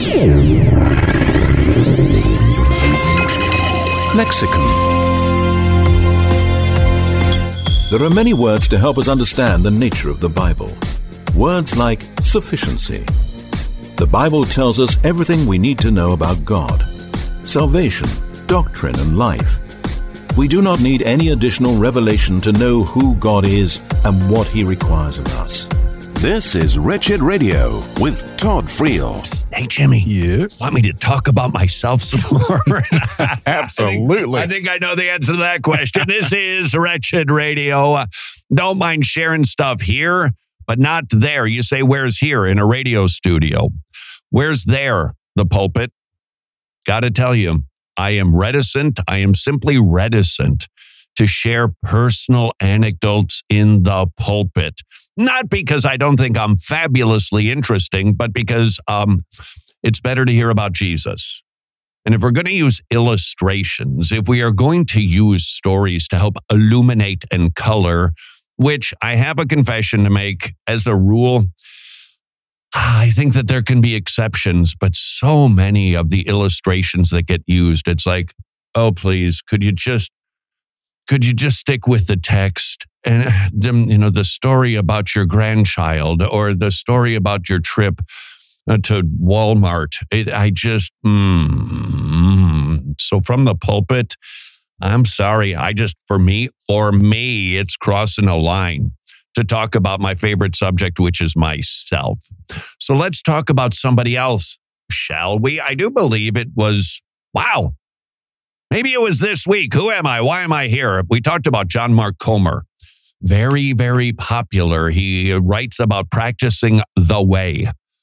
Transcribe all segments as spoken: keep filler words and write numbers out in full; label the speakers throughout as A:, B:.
A: Lexicon. There are many words to help us understand the nature of the Bible. Words like sufficiency. The Bible tells us everything we need to know about God, salvation, doctrine, and life. We do not need any additional revelation to know who God is and what He requires of us.
B: This is Wretched Radio with Todd Friel.
C: Hey, Jimmy.
D: Yes?
C: Want me to talk about myself some more?
D: Absolutely.
C: I think, I think I know the answer to that question. This is Wretched Radio. Uh, don't mind sharing stuff here, but not there. You say, where's here? In a radio studio. Where's there? The pulpit. Got to tell you, I am reticent. I am simply reticent to share personal anecdotes in the pulpit. Not because I don't think I'm fabulously interesting, but because um, it's better to hear about Jesus. And if we're going to use illustrations, if we are going to use stories to help illuminate and color, which I have a confession to make as a rule, I think that there can be exceptions, but so many of the illustrations that get used, it's like, oh, please, could you just Could you just stick with the text and, you know, the story about your grandchild or the story about your trip to Walmart? It, I just, mm, so from the pulpit, I'm sorry. I just, for me, for me, it's crossing a line to talk about my favorite subject, which is myself. So let's talk about somebody else, shall we? I do believe it was, wow. Maybe it was this week. Who am I? Why am I here? We talked about John Mark Comer. Very, very popular. He writes about practicing the way.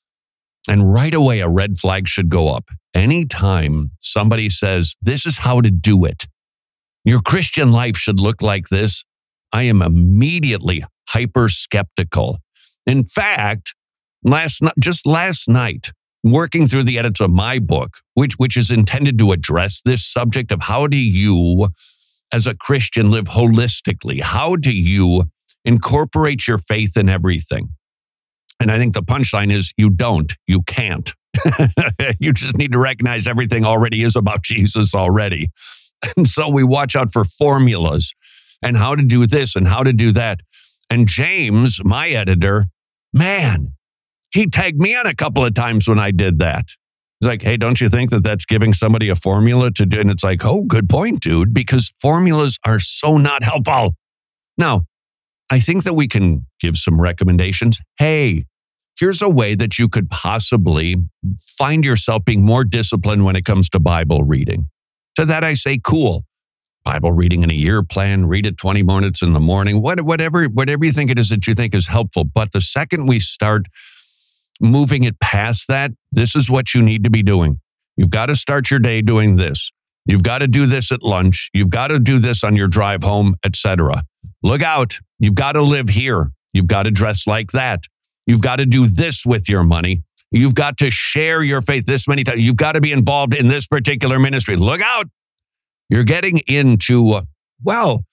C: And right away, a red flag should go up. Anytime somebody says, this is how to do it, your Christian life should look like this, I am immediately hyper skeptical. In fact, last just last night, working through the edits of my book, which, which is intended to address this subject of how do you, as a Christian, live holistically? How do you incorporate your faith in everything? And I think the punchline is you don't, you can't. You just need to recognize everything already is about Jesus already. And so we watch out for formulas and how to do this and how to do that. And James, my editor, man, he tagged me on a couple of times when I did that. He's like, hey, don't you think that that's giving somebody a formula to do? And it's like, oh, good point, dude, because formulas are so not helpful. Now, I think that we can give some recommendations. Hey, here's a way that you could possibly find yourself being more disciplined when it comes to Bible reading. To that I say, cool. Bible reading in a year plan, read it twenty minutes in the morning, what, whatever, whatever you think it is that you think is helpful. But the second we start moving it past that, this is what you need to be doing. You've got to start your day doing this. You've got to do this at lunch. You've got to do this on your drive home, et cetera. Look out. You've got to live here. You've got to dress like that. You've got to do this with your money. You've got to share your faith this many times. You've got to be involved in this particular ministry. Look out. You're getting into, well,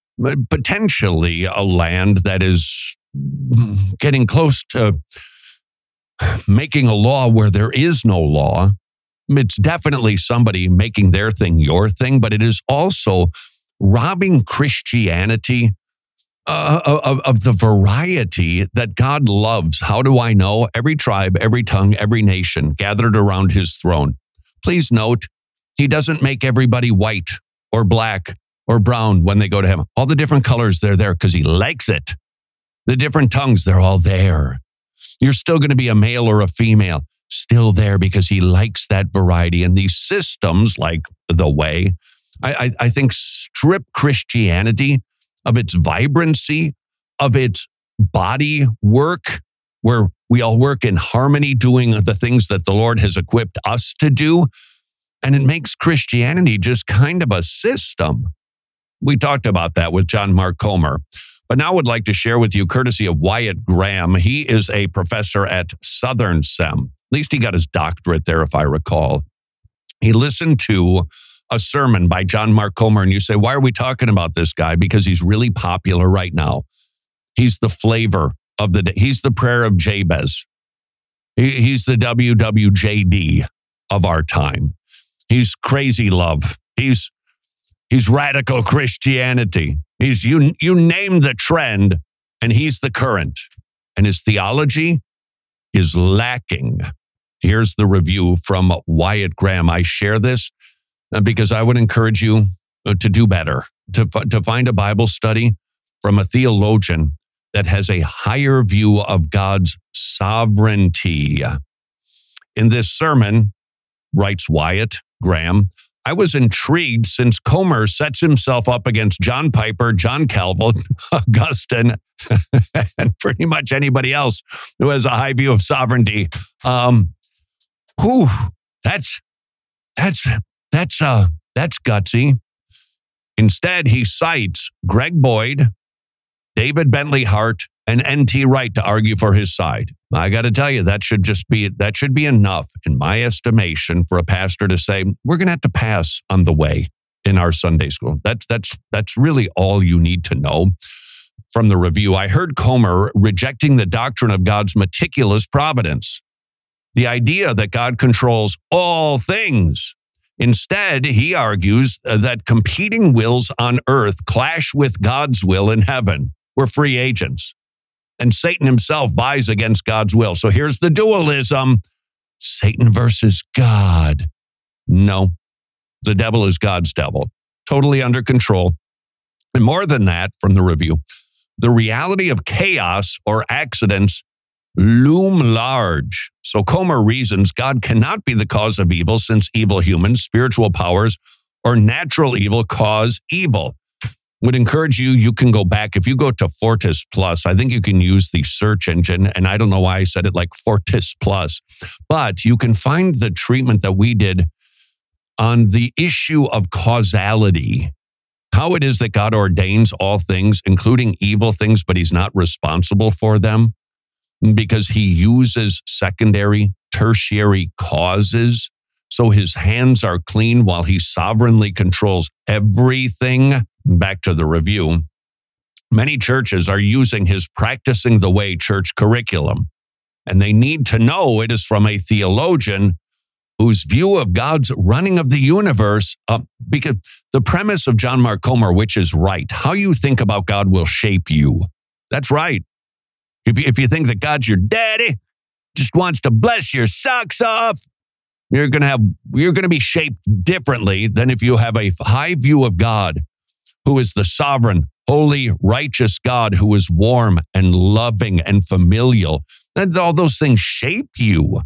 C: potentially a land that is getting close to making a law where there is no law. It's definitely somebody making their thing your thing, but it is also robbing Christianity uh, of, of the variety that God loves. How do I know? Every tribe, every tongue, every nation gathered around his throne. Please note, he doesn't make everybody white or black or brown when they go to him. All the different colors, they're there because he likes it. The different tongues, they're all there. You're still going to be a male or a female, still there because he likes that variety. And these systems, like the way, I, I, I think strip Christianity of its vibrancy, of its body work, where we all work in harmony doing the things that the Lord has equipped us to do. And it makes Christianity just kind of a system. We talked about that with John Mark Comer. But now I would like to share with you, courtesy of Wyatt Graham. He is a professor at Southern S E M. At least he got his doctorate there, if I recall. He listened to a sermon by John Mark Comer, and you say, why are we talking about this guy? Because he's really popular right now. He's the flavor of the day. He's the prayer of Jabez. He, he's the W W J D of our time. He's crazy love. He's he's radical Christianity. He's you you name the trend, and he's the current. And his theology is lacking. Here's the review from Wyatt Graham. I share this because I would encourage you to do better, to, to find a Bible study from a theologian that has a higher view of God's sovereignty. In this sermon, writes Wyatt Graham, I was intrigued since Comer sets himself up against John Piper, John Calvin, Augustine, and pretty much anybody else who has a high view of sovereignty. Um, whew, that's that's that's uh that's gutsy. Instead, he cites Greg Boyd, David Bentley Hart, and N T Wright to argue for his side. I got to tell you, that should just be that should be enough, in my estimation, for a pastor to say, we're going to have to pass on the way in our Sunday school. That's that's that's really all you need to know from the review. I heard Comer rejecting the doctrine of God's meticulous providence, the idea that God controls all things. Instead, he argues that competing wills on earth clash with God's will in heaven. We're free agents. And Satan himself vies against God's will. So here's the dualism. Satan versus God. No, the devil is God's devil. Totally under control. And more than that, from the review, the reality of chaos or accidents loom large. So Comer reasons God cannot be the cause of evil, since evil humans, spiritual powers, or natural evil cause evil. Would encourage you, you can go back. If you go to Fortis Plus, I think you can use the search engine, and I don't know why I said it like Fortis Plus, but you can find the treatment that we did on the issue of causality, how it is that God ordains all things, including evil things, but he's not responsible for them because he uses secondary, tertiary causes. So his hands are clean while he sovereignly controls everything. Back to the review. Many churches are using his practicing the way church curriculum, and they need to know it is from a theologian whose view of God's running of the universe, uh, because the premise of John Mark Comer, which is right, how you think about God will shape you. That's right. If you, if you think that God's your daddy, just wants to bless your socks off, you're going to have, you're going to be shaped differently than if you have a high view of God, who is the sovereign, holy, righteous God, who is warm and loving and familial. And all those things shape you.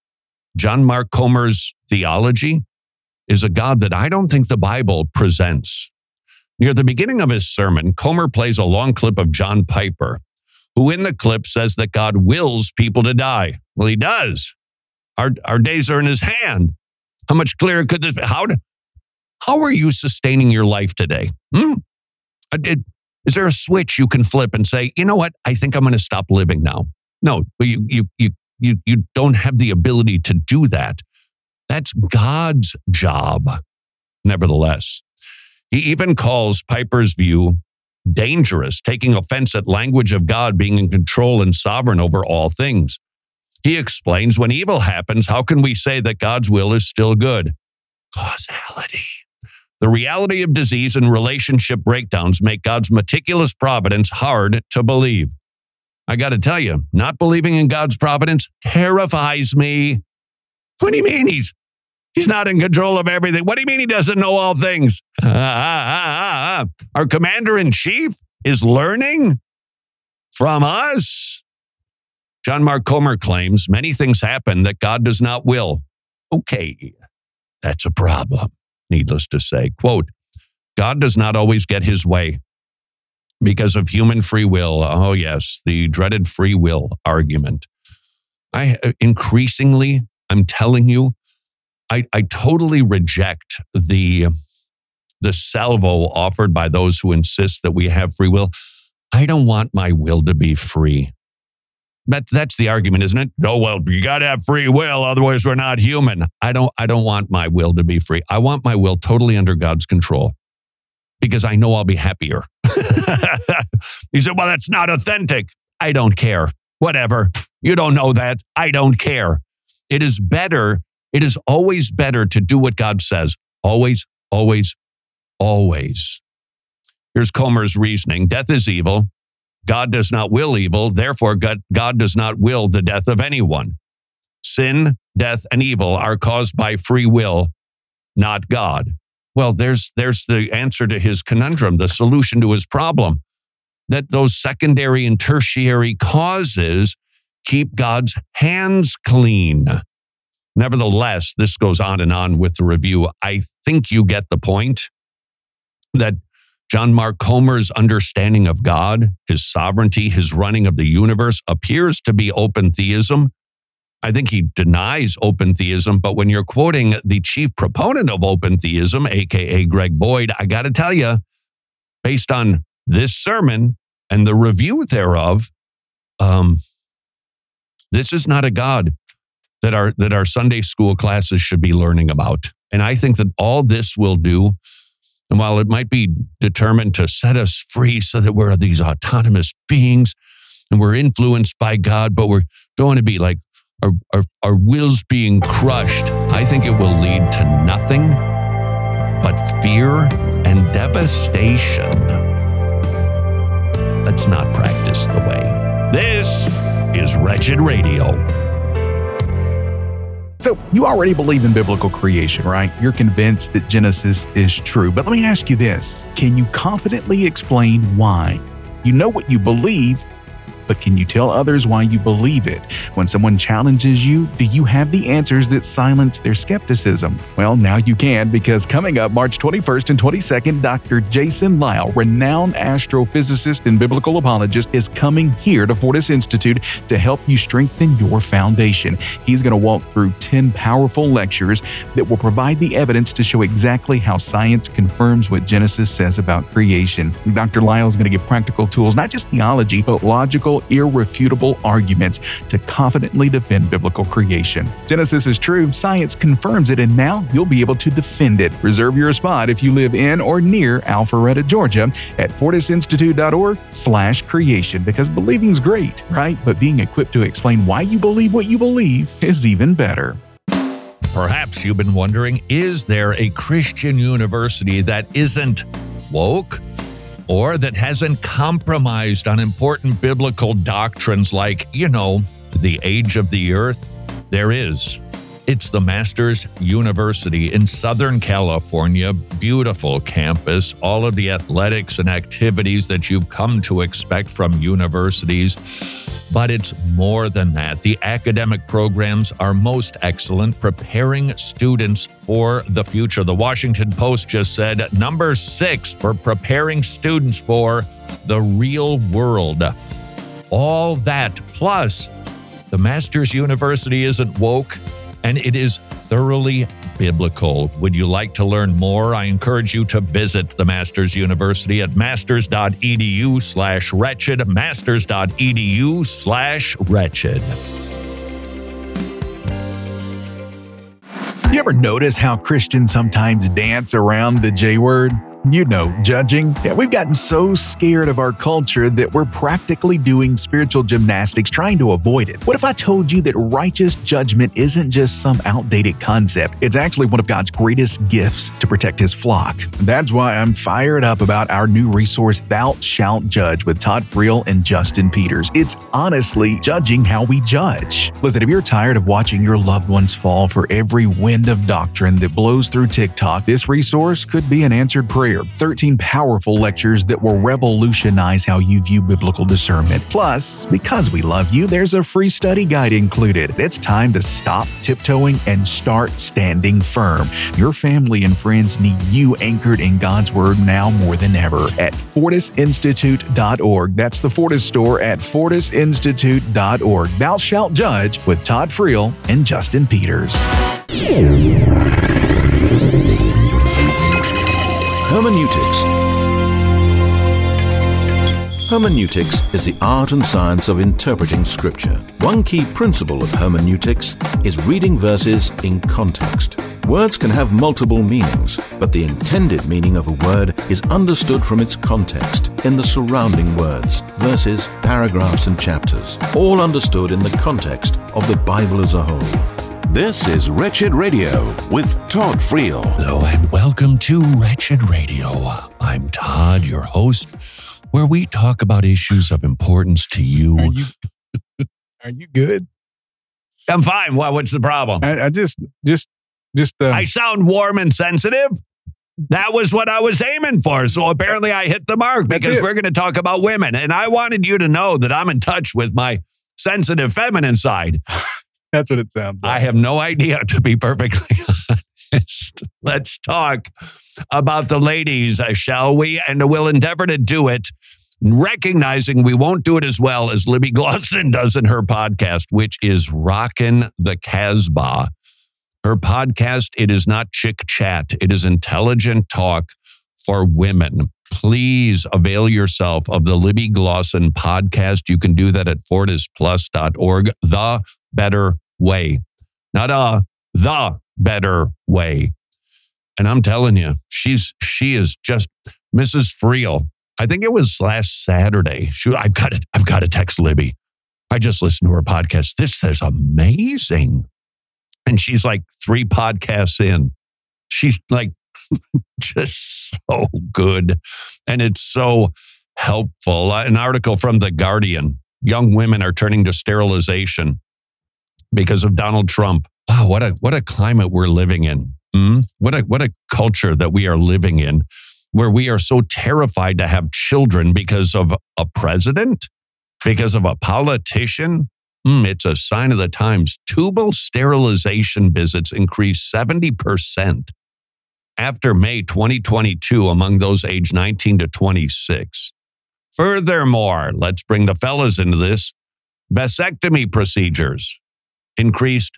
C: John Mark Comer's theology is a God that I don't think the Bible presents. Near the beginning of his sermon, Comer plays a long clip of John Piper, who in the clip says that God wills people to die. Well, he does. Our, our days are in his hand. How much clearer could this be? How do, How are you sustaining your life today? Hmm? Did, is there a switch you can flip and say, you know what? I think I'm going to stop living now. No, but you, you, you, you, you don't have the ability to do that. That's God's job. Nevertheless, he even calls Piper's view dangerous, taking offense at language of God being in control and sovereign over all things. He explains, when evil happens, how can we say that God's will is still good? Causality. The reality of disease and relationship breakdowns make God's meticulous providence hard to believe. I got to tell you, not believing in God's providence terrifies me. What do you mean he's, he's not in control of everything? What do you mean he doesn't know all things? Ah, ah, ah, ah. Our commander-in-chief is learning from us. John Mark Comer claims many things happen that God does not will. Okay, that's a problem. Needless to say, quote, God does not always get his way because of human free will. Oh, yes, the dreaded free will argument. I increasingly, I'm telling you, I, I totally reject the, the salvo offered by those who insist that we have free will. I don't want my will to be free. That, that's the argument, isn't it? Oh, well, you got to have free will, otherwise we're not human. I don't, I don't want my will to be free. I want my will totally under God's control because I know I'll be happier. You said, well, that's not authentic. I don't care. Whatever. You don't know that. I don't care. It is better. It is always better to do what God says. Always, always, always. Here's Comer's reasoning. Death is evil. God does not will evil. Therefore, God, God does not will the death of anyone. Sin, death, and evil are caused by free will, not God. Well, there's, there's the answer to his conundrum, the solution to his problem, that those secondary and tertiary causes keep God's hands clean. Nevertheless, this goes on and on with the review. I think you get the point that John Mark Comer's understanding of God, his sovereignty, his running of the universe appears to be open theism. I think he denies open theism, but when you're quoting the chief proponent of open theism, a k a. Greg Boyd, I got to tell you, based on this sermon and the review thereof, um, this is not a God that our that our Sunday school classes should be learning about. And I think that all this will do, and while it might be determined to set us free so that we're these autonomous beings and we're influenced by God, but we're going to be like our, our, our wills being crushed, I think it will lead to nothing but fear and devastation. Let's not practice the way. This is Wretched Radio.
D: So you already believe in biblical creation, right? You're convinced that Genesis is true. But let me ask you this. Can you confidently explain why? You know what you believe, but can you tell others why you believe it? When someone challenges you, do you have the answers that silence their skepticism? Well, now you can, because coming up March twenty-first and twenty-second, Doctor Jason Lisle, renowned astrophysicist and biblical apologist, is coming here to Fortis Institute to help you strengthen your foundation. He's going to walk through ten powerful lectures that will provide the evidence to show exactly how science confirms what Genesis says about creation. Doctor Lisle is going to give practical tools, not just theology, but logical, irrefutable arguments to confidently defend biblical creation. Genesis is true, science confirms it, and now you'll be able to defend it. Reserve your spot if you live in or near Alpharetta, Georgia at fortisinstitute.org slash creation, because believing's great, right? But being equipped to explain why you believe what you believe is even better.
C: Perhaps you've been wondering, is there a Christian university that isn't woke, or that hasn't compromised on important biblical doctrines like, you know, the age of the earth? There is. It's the Masters University in Southern California. Beautiful campus, all of the athletics and activities that you've come to expect from universities. But it's more than that. The academic programs are most excellent, preparing students for the future. The Washington Post just said number six for preparing students for the real world. All that, plus the Masters University isn't woke, and it is thoroughly biblical. Would you like to learn more? I encourage you to visit the Masters University at masters.edu slash wretched, masters.edu slash wretched.
D: You ever notice how Christians sometimes dance around the J word? You know, judging. Yeah, we've gotten so scared of our culture that we're practically doing spiritual gymnastics trying to avoid it. What if I told you that righteous judgment isn't just some outdated concept? It's actually one of God's greatest gifts to protect his flock. That's why I'm fired up about our new resource, Thou Shalt Judge, with Todd Friel and Justin Peters. It's honestly judging how we judge. Listen, if you're tired of watching your loved ones fall for every wind of doctrine that blows through TikTok, this resource could be an answered prayer. thirteen powerful lectures that will revolutionize how you view biblical discernment. Plus, because we love you, there's a free study guide included. It's time to stop tiptoeing and start standing firm. Your family and friends need you anchored in God's Word now more than ever at fortis institute dot org. That's the Fortis store at fortis institute dot org. Thou Shalt Judge with Todd Friel and Justin Peters.
A: Hermeneutics. Hermeneutics is the art and science of interpreting Scripture. One key principle of hermeneutics is reading verses in context. Words can have multiple meanings, but the intended meaning of a word is understood from its context in the surrounding words, verses, paragraphs, and chapters, all understood in the context of the Bible as a whole.
B: This is Wretched Radio with Todd Friel.
C: Hello and welcome to Wretched Radio. I'm Todd, your host, where we talk about issues of importance to you.
D: Are you, are you good?
C: I'm fine. Well, what's the problem?
D: I, I just, just, just. Uh,
C: I sound warm and sensitive. That was what I was aiming for. So apparently I hit the mark because we're going to talk about women. And I wanted you to know that I'm in touch with my sensitive feminine side.
D: That's what it sounds like.
C: I have no idea, to be perfectly honest. Let's talk about the ladies, uh, shall we? And we'll endeavor to do it, recognizing we won't do it as well as Libby Glosson does in her podcast, which is Rockin' the Casbah. Her podcast, it is not chick chat. It is intelligent talk for women. Please avail yourself of the Libby Glosson podcast. You can do that at fortis plus dot org. The better way. Not a, the better way. And I'm telling you, she's she is just Missus Friel. I think it was last Saturday. She, I've got to, I've got to text Libby. I just listened to her podcast. This is amazing. And she's like three podcasts in. She's like just so good. And it's so helpful. Uh, an article from The Guardian. Young women are turning to sterilization because of Donald Trump. Wow, what a what a climate we're living in. Mm? What a what a culture that we are living in, where we are so terrified to have children because of a president, because of a politician. Mm, it's a sign of the times. Tubal sterilization visits increased seventy percent after May twenty twenty-two among those aged nineteen to twenty-six. Furthermore, let's bring the fellas into this. Vasectomy procedures increased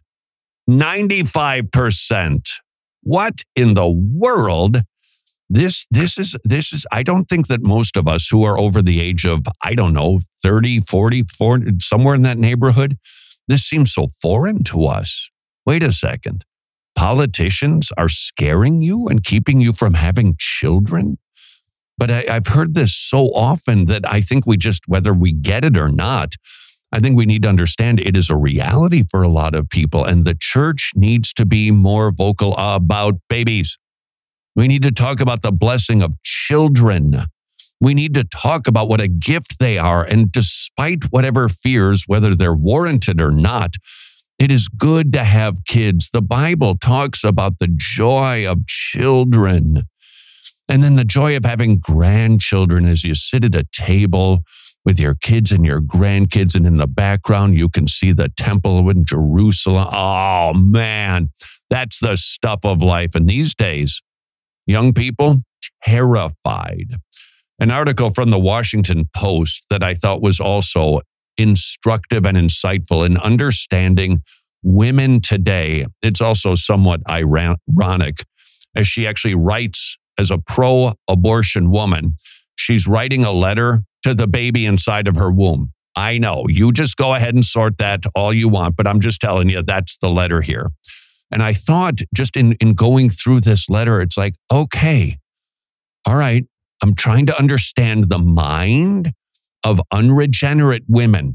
C: ninety-five percent. What in the world? This, this is, this is, I don't think that most of us who are over the age of, I don't know, thirty, forty, forty, somewhere in that neighborhood, this seems so foreign to us. Wait a second. Politicians are scaring you and keeping you from having children? But I, I've heard this so often that I think we just, whether we get it or not, I think we need to understand it is a reality for a lot of people, and the church needs to be more vocal about babies. We need to talk about the blessing of children. We need to talk about what a gift they are, and despite whatever fears, whether they're warranted or not, it is good to have kids. The Bible talks about the joy of children, and then the joy of having grandchildren as you sit at a table with your kids and your grandkids, and in the background, you can see the temple in Jerusalem. Oh, man, that's the stuff of life. And these days, young people, terrified. An article from the Washington Post that I thought was also instructive and insightful in understanding women today. It's also somewhat ironic, as she actually writes as a pro-abortion woman. She's writing a letter to the baby inside of her womb. I know, you just go ahead and sort that all you want, but I'm just telling you, that's the letter here. And I thought just in, in going through this letter, it's like, okay, all right, I'm trying to understand the mind of unregenerate women.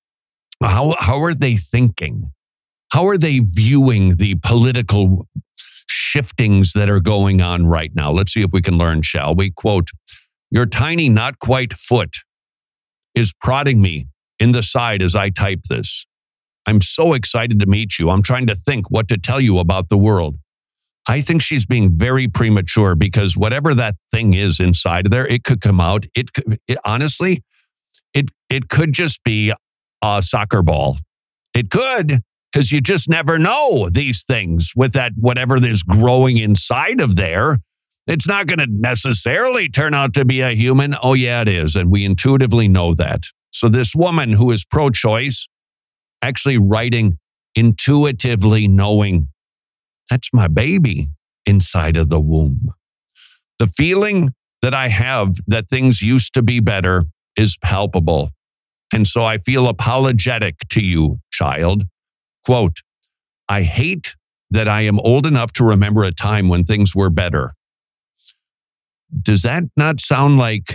C: How, how are they thinking? How are they viewing the political shiftings that are going on right now? Let's see if we can learn, shall we? Quote, "Your tiny, not quite foot is prodding me in the side as I type this. I'm so excited to meet you. I'm trying to think what to tell you about the world." I think she's being very premature, because whatever that thing is inside of there, it could come out. It, could, it honestly, it it could just be a soccer ball. It could, because you just never know these things with that whatever is growing inside of there. It's not going to necessarily turn out to be a human. Oh, yeah, it is. And we intuitively know that. So this woman who is pro-choice, actually writing intuitively knowing, that's my baby inside of the womb. The feeling that I have that things used to be better is palpable. And so I feel apologetic to you, child. Quote, "I hate that I am old enough to remember a time when things were better. Does that not sound like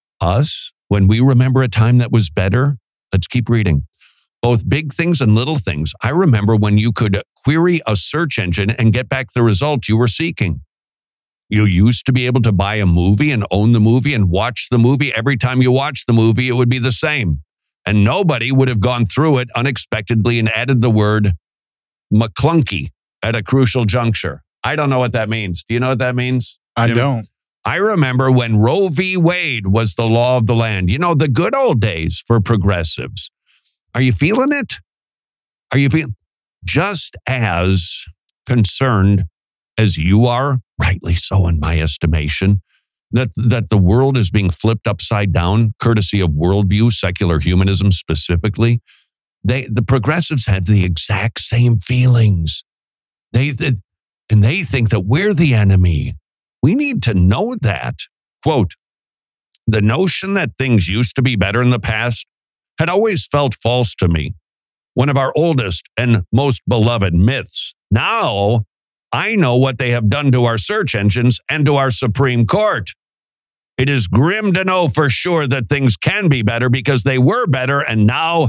C: us when we remember a time that was better? Let's keep reading. Both big things and little things. I remember when you could query a search engine and get back the result you were seeking. You used to be able to buy a movie and own the movie and watch the movie. Every time you watched the movie, it would be the same. And nobody would have gone through it unexpectedly and added the word McClunky at a crucial juncture. I don't know what that means. Do you know what that means,
D: I
C: Jim?
D: don't.
C: I remember when Roe v. Wade was the law of the land. You know, the good old days for progressives. Are you feeling it? Are you feeling just as concerned as you are, rightly so in my estimation, that, that the world is being flipped upside down, courtesy of worldview, secular humanism specifically? They, the progressives have the exact same feelings. They, they and they think that we're the enemy. We need to know that. Quote, the notion that things used to be better in the past had always felt false to me. One of our oldest and most beloved myths. Now, I know what they have done to our search engines and to our Supreme Court. It is grim to know for sure that things can be better because they were better and now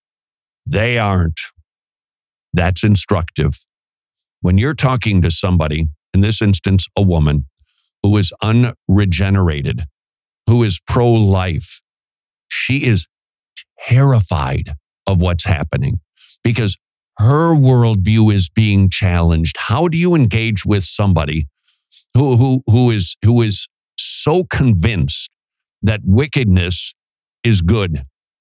C: they aren't. That's instructive. When you're talking to somebody, in this instance, a woman, who is unregenerated, who is pro-life, she is terrified of what's happening because her worldview is being challenged. How do you engage with somebody who, who, who is, who is so convinced that wickedness is good,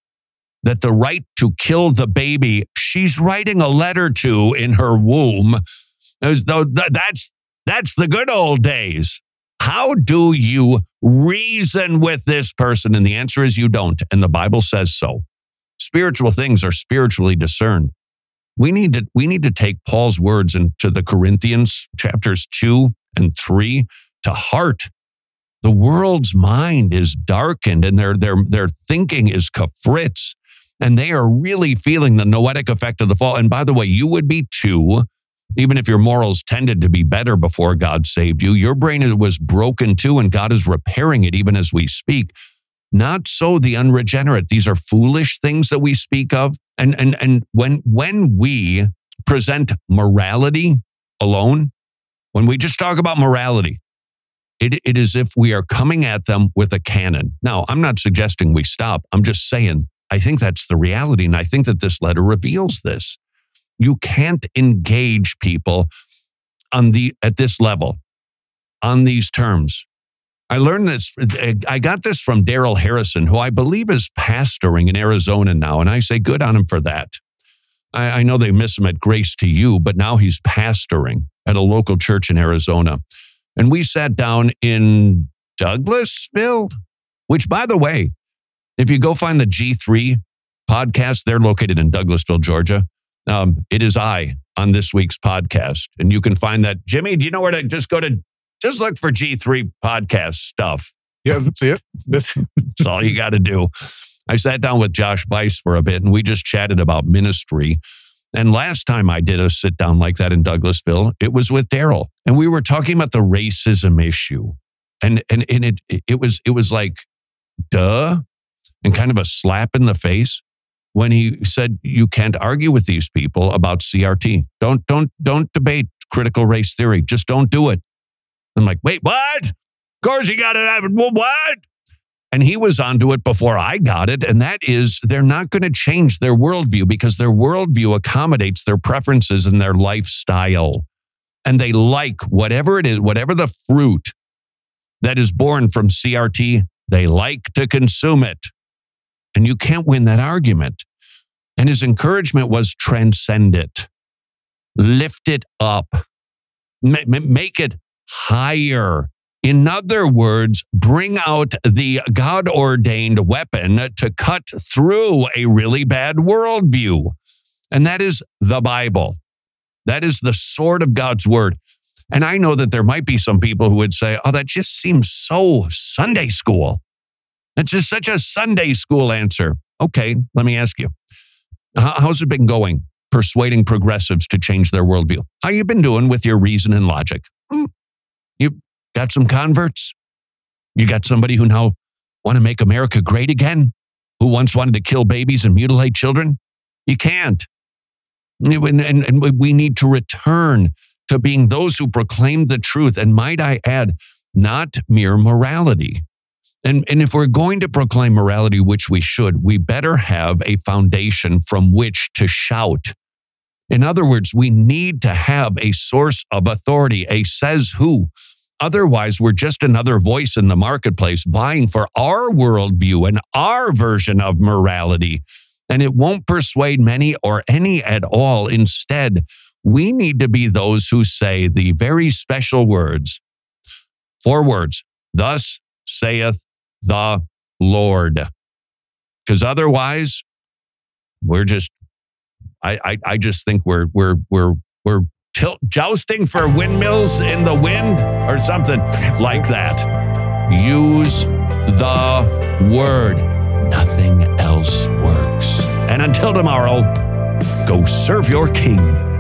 C: that the right to kill the baby she's writing a letter to in her womb, as though that's, that's the good old days? How do you reason with this person? And the answer is you don't. And the Bible says so. Spiritual things are spiritually discerned. We need to, we need to take Paul's words into the Corinthians chapters two and three to heart. The world's mind is darkened and their, their, their thinking is kafritz. And they are really feeling the noetic effect of the fall. And by the way, you would be too. Even if your morals tended to be better before God saved you, your brain was broken too, and God is repairing it even as we speak. Not so the unregenerate. These are foolish things that we speak of. And, and, and when, when we present morality alone, when we just talk about morality, it, it is if we are coming at them with a cannon. Now, I'm not suggesting we stop. I'm just saying, I think that's the reality. And I think that this letter reveals this. You can't engage people on the at this level, on these terms. I learned this, I got this from Daryl Harrison, who I believe is pastoring in Arizona now, and I say good on him for that. I, I know they miss him at Grace to You, but now he's pastoring at a local church in Arizona. And we sat down in Douglasville, which, by the way, if you go find the G three podcast, they're located in Douglasville, Georgia. Um, it is I on this week's podcast. And you can find that. Jimmy, do you know where to just go to? Just look for G three podcast stuff.
D: Yeah, that's it.
C: That's all you got to do. I sat down with Josh Bice for a bit and we just chatted about ministry. And last time I did a sit down like that in Douglasville, it was with Daryl. And we were talking about the racism issue. And, and, and it, it was, it was like, duh, and kind of a slap in the face when he said, you can't argue with these people about C R T. Don't, don't, don't debate critical race theory. Just don't do it. I'm like, wait, what? Of course you got to have it. Well, what? And he was onto it before I got it. And that is, they're not going to change their worldview because their worldview accommodates their preferences and their lifestyle. And they like whatever it is, whatever the fruit that is born from C R T, they like to consume it. And you can't win that argument. And his encouragement was transcend it. Lift it up. Make it higher. In other words, bring out the God-ordained weapon to cut through a really bad worldview. And that is the Bible. That is the sword of God's word. And I know that there might be some people who would say, oh, that just seems so Sunday school. That's just such a Sunday school answer. Okay, let me ask you. How's it been going persuading progressives to change their worldview. How you been doing with your reason and logic? Hmm. You got some converts? You got somebody who now want to make America great again? Who once wanted to kill babies and mutilate children? You can't. And, and, and we need to return to being those who proclaim the truth. And might I add, not mere morality. And, and if we're going to proclaim morality, which we should, we better have a foundation from which to shout. In other words, we need to have a source of authority, a says who. Otherwise, we're just another voice in the marketplace vying for our worldview and our version of morality. And it won't persuade many or any at all. Instead, we need to be those who say the very special words, four words, thus saith the Lord. Because otherwise, we're just, I, I, I just think we're, we're, we're, we're til- jousting for windmills in the wind or something like that. Use the word. Nothing else works. And until tomorrow, go serve your king.